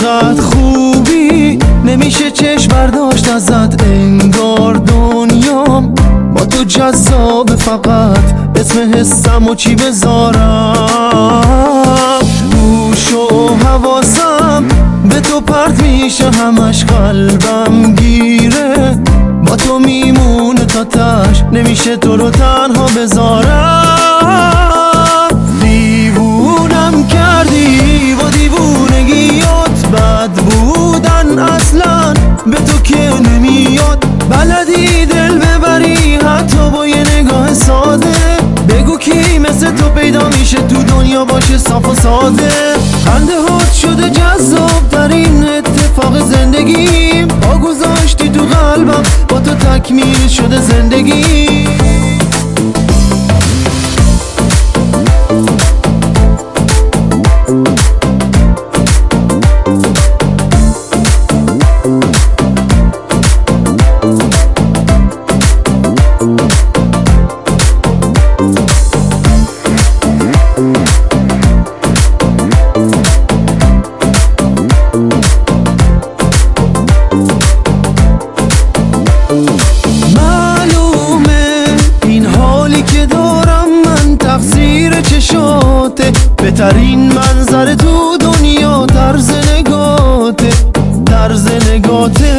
چقدر خوبی، نمیشه چشم برداشت ازت، انگار دنیام با تو جذاب، فقط اسم حسم و چی بذارم. گوش و حواسم به تو پرت میشه، همش قلبم گیره، با تو میمونه تا تش، نمیشه تو رو تنها بذارم. دیوونم کردی با دیوونگیات، بد بودن اصلا به تو که نمیاد، بلدی دل ببری حتی با یه نگاه ساده. بگو کی مثل تو پیدا میشه تو دنیا باشه صاف و ساده. خنده هات شده جذاب ترین اتفاق زندگیم، پا گذاشتی تو قلبم، با تو تکمیل شده زندگی. بهترین منظر تو دنیا طرز نگاته، طرز نگاته.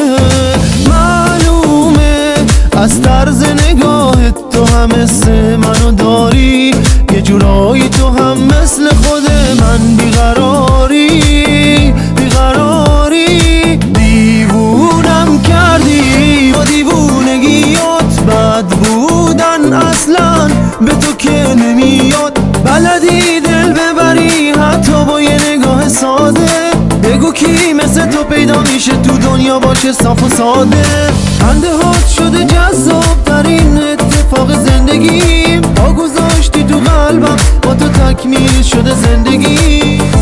معلومه از طرز نگاهت تو هم مثل منو داری، یه جورایی تو هم مثل خود من بیقراری، بیقراری. دیوونم کردی با دیوونگیات، بد بودن اصلا به تو که نمیاد، بلدی دل ببری حتی با یه نگاه ساده. بگو کی مثل تو پیدا میشه تو دنیا باشه صاف و ساده. خنده هات شده جذاب ترین اتفاق زندگیم، پا گذاشتی تو قلبم، با تو تکمیل شده زندگی.